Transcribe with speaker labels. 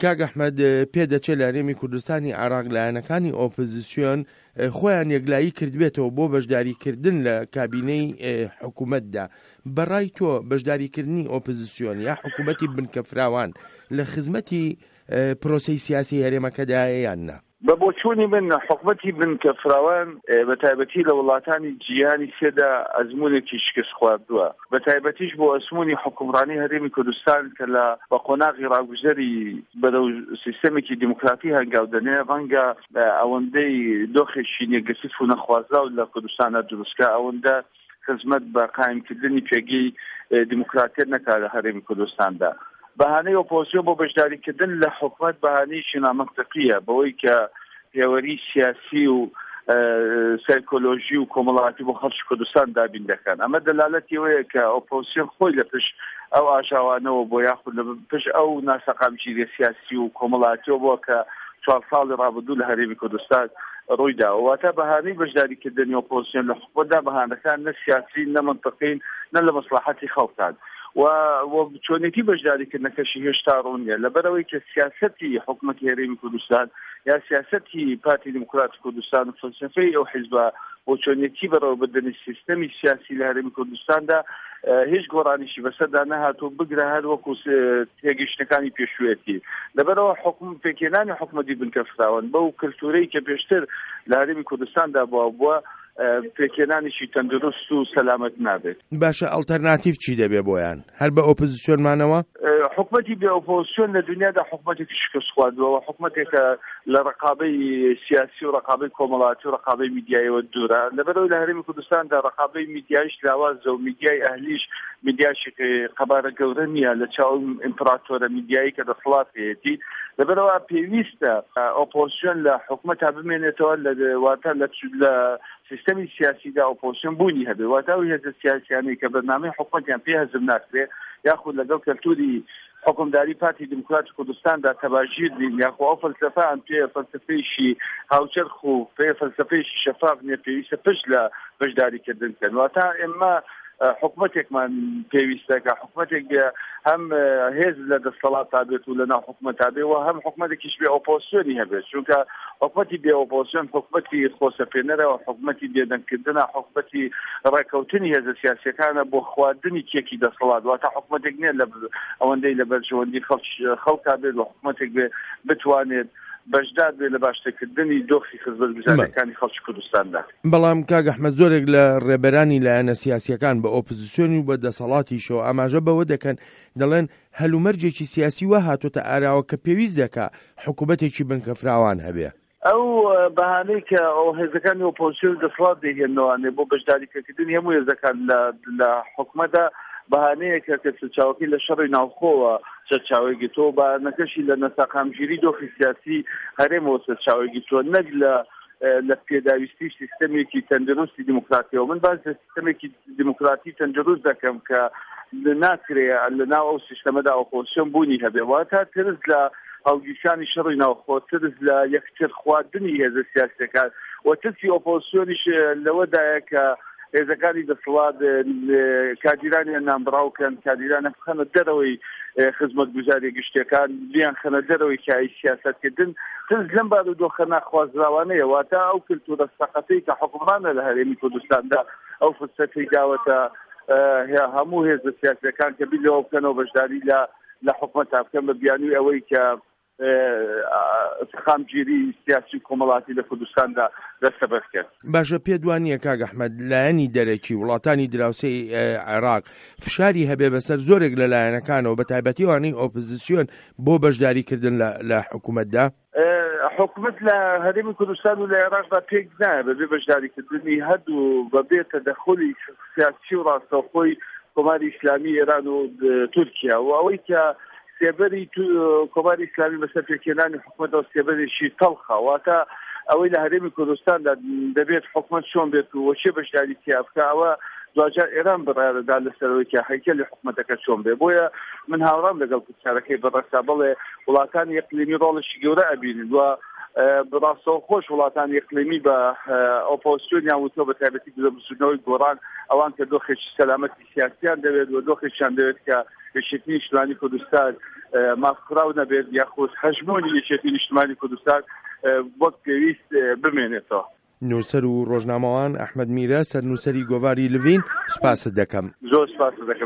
Speaker 1: کاک ئەحمەد پێدەچێت لە هەرێمی کوردستانی عێراق لایەنەکانی ئۆپۆزیسیۆن خۆیان یەکلایی کردبێتەوە بۆ بەشداریکردن لە کابینەی حکوومەتدا. بەڕای تۆ بەشداریکردنی ئۆپۆزیسیۆن یا حکوومەتی بنکەفراوان لە خزمەتی پرۆسەی سیاسی هەرێمەکەدایە یان نا؟
Speaker 2: بە بۆچوونی من حکوومەتی بنکەفراوان بە تایبەتی لە وڵاتانی جیهانی سێدا ئەزمونێکی شکست خواردووە، بە تایبەتیش بۆ ئەزموونی حکومڕانی هەرێمی کوردستان کە لە بە قۆناغی ڕاگوزەری بەرەو سیستەمێکی دیموکراتی هەنگاودنێ ڕەنگە ئەوەندەی دۆخێکی نێگەتیف و نەخوازراو لە کوردستانە دروستکە، ئەوەندە خزمەت بە قایمکردنی پێگەی دیموکراتیت نەکات لە هەرێمی کوردستاندا. بەهانەی ئۆپۆزیسیۆن بۆ بەشداریکردن لە حکومەت بەهانەیەکی نامەنطقیە بەوەی کە پێوەری سیاسی و سایکۆلۆژی و کۆمەڵایەتی بۆ خەڵکی کوردستان دابین دەکەن. ئەمە دەلالەتی ئەوەیە کە ئۆپۆزیسیۆن خۆی لە پشت ئەو ئاژاوانەوە بۆ یاخود لە پشت ئەو ناسەقامگیریە سیاسی و کۆمەڵایەتیەوە بووە کە 4 ساڵی ڕابردوو لە هەرێمی کوردستان ڕوویداوە. واتە بەهانەی بەشداریکردنی ئۆپۆزیسیۆن لە حکومەتدا بەهانەکان نە سیاسی نە منطقین نە لە مەسلحەتی خەڵکان و چۆنێتی بەشداریکردنەکەشی هێشتا ڕوونیە لەبەرەوەی کە سیاسەتی حکوومەتی هەرێمی کوردستان یا سیاسەتی پارتی دیموکراتی کوردستان و فەلسەفەی ئەو حیزبە بۆ چۆنێتی بەڕێوەبردننی سیستەمی سیاسی لە هەرێمی کوردستاندا هیچ گۆڕانیشی بەسەردا نەهاتوو بگرە هەر وەکو تێگەیشتەکانی پێشوێتی. لەبەرەوە پێکهێنانی حکوومەتی بنکەفراوان بەو کلتورەی کە پێشتر لە هەرێمی کوردستاندا بووە پێکهێنانیشی تەندروست و سەلامەت نابێت.
Speaker 1: باشە ئەڵتەرناتیڤ چی دەبێ بۆیان؟ هەر بە ئۆپۆزیسیۆنمانەوە؟
Speaker 2: حکوومەتی بێ ئۆپۆزیسیۆن لە دنیادا حکوومەتێکی شکست خواردووە، حکوومەتێکە لە ڕقابەی سیاسی و ڕقابەی کۆمەڵایەتی و ڕقابەی میدیایەوە دوورە. لەبەرەوەی لە هەرێمی کوردستاندا ڕقابەی میدیایش لاوازە و میدیای ئەهلیش میدیاشی قەبارە گەورە نییە لە چاو ئیمپراتۆرە میدیایی کە دەسەڵات هەیەتی. لەبەرەوە پێویستە ئۆپۆزیسیۆن لە حکوومەتا بمێنێتەوە واتە لە سیستەمی سیاسیدا ئۆپۆزیسیۆن بوونی هەبێت، واتە ئەو هێزە سیاسیانەی کە بەرنامەی حکوومەتیان پێ هەزم ناکرێت یاخود لەگەڵ کەلتوری حکومداری پارتی دیموکراتی کوردستاندا تەباژیر بین یاخود ئەو فەلسەفەیان پێ فەلسەفەیەکی هاوچەرخ و پێ فەلسەفەیەکی شەفاف نییە، پێویستە پشت لە بەشداریکردن بکەن. واتە ئێمە حکوومەتێکمان پێویستە کە حکوومەتێک هەم هێز لە دەسەڵاتدا بێت و لە ناو حکوومەتدا بێت و هەم حکوومەتێکیش بێ ئۆپۆزیسیۆنی هەبێت، چونکە حکوومەتی بێ ئۆپۆزیسیۆن حکوومەتی خۆسەپێنەرە و حکوومەتی بێدەنگکردنە حکوومەتی ڕێکەوتنی هێزە سیاسیەکانە بۆ خواردنی کێکی دەسەڵات. واتە حکوومەتێک نییە لە ئەوەندەی لە بەرژەوەندی خەڵکا بێت و حکوومەتێک بتوانێت بەشدار بێت لە باشترکردنی دۆخی خزمەتگوزاریەکانی خەڵکی کوردستاندا.
Speaker 1: بەڵام کاک ئەحمەد زۆرێک لە ڕێبەرانی لایەنە سیاسیەکان بە ئۆپۆزیسیۆن و بە دەسەڵاتیشەوە ئاماژە بەوە دەکەن، دەڵێن هەلومەرجێکی سیاسی وە هاتوۆتە ئاراوە کە پێویست دەکا حکوومەتێکی بنکەفراوان هەبێ.
Speaker 2: ئەو بەهانەی کە ئەو هێزەکانی ئۆپۆزیسیۆن دەسەڵات دەهێنەوەوانێ بۆ بەشداریکردنی هەموو هێزەکان لە حکوومەتدا بەهانەیەکە کە سەرچاوەکەی لە شەڕی ناوخۆوە سەرچاوەیەکی تۆ بە نەکەشی لە نەسەقامگیری دۆخی سیاسی هەرێمەوە سەرچاوەیەکی تۆ نەک لە پێداویستی سیستەمێکی تەندروستی دیموکراتیەوە. من باز لە سیستەمێکی دیموکراتی تەندروست دەکەم کە ناکرێت لە ناو ئەو سیستەمەدا ئۆپۆزیسیۆن بوونی هەبێ، واتە ترس لە هەڵگیرشانی شەڕی ناوخۆ، ترس لە یەکتر خواردنی هێزە سیاسیەکان و ترسی ئۆپۆزیسیۆنیش لەوەدایە کە هێزەکانی دەسەڵات کادیرانیان نامبراوکەن، کادیرانە بخەنە دەرەوەی خزمەتگوزاری گشتیەکان، بیان خەنە دەرەوەی کای سیاسەتکردن. ترس لەم بارودۆخە ناخوازراوانەیە، واتە ئەو کلتورە سەقەتەی کە حکومڕانە لە هەرێمی کوردستاندا ئەو فرسەتی داوەتە هەموو هێزە سیاسیەکان کە بیلەوە بکەنەوە بەشداری لە حکومەتا بکەن بە بیانووی ئەوەی کە خامگیری سیاسی کۆمەڵاتی لە کوردستاندا دەستەبەر کرد.
Speaker 1: باشە پێ دوانیە کاک ئەحمەد لایەنی دەرەکی وڵاتانی دراوسەی عێراق فشاری هەبێ بەسەر زۆرێک لە لایەنەکانەوە بە تایبەتی وانەی ئۆپۆزیسیۆن بۆ بەشداریکردن لە حکوومەتدا؟
Speaker 2: حکوومەت لە هەرێمی کوردستان و لە عێراقدا پێک نایە بەبێ بەشداریکردنی هەردوو بەبێ تەدەخلی سیاسی و ڕاستەوخۆی کۆماری ئیسلامی ئێران و تورکیا و ئەوەی کە سێبەری کۆماری ئیسلامی بەسەر پێکهێنانی حکوومەتەوە سێبەرێکی تەڵخە، واتە ئەوەی لە هەرێمی کوردستاندا دەبێت حکوومەت چۆن بێت و وەچێ بەشداری تیا بکە، ئەوە دوجار ئێران بڕیارەدا لەسەرەوەی کە هەیکەلی حکوومەتەکە چۆن بێ. بۆیە من هاوڕام لەگەڵ پرسیارەکەی بەڕەسا بڵێ وڵاتانی ئیقلیمی ڕۆڵێکی گەورە ئەبینن و بڕاستەوە خۆش وڵاتانی ئیقلیمی بە ئۆپۆزیسیۆنیان وتۆ بە تایبەتی بزەبوونەوەی گۆڕان ئەوان کە دۆخێکی سەلامەتی سیاسیان دەوێت و دۆخێکیان دەوێت کە یەکێتی نیشتوانی کوردستان مافکراو نەبێت یاخود هەژمۆنی یەکێتی نیشتیمانی کوردستان وەک پێویست بمێنێتەوە.
Speaker 1: نووسەر و ڕۆژنامەوان ئەحمەد میرە سەرنووسەری گۆڤاری لڤین سوپاست دەکەم.
Speaker 2: زۆر سوپاس دەکەم.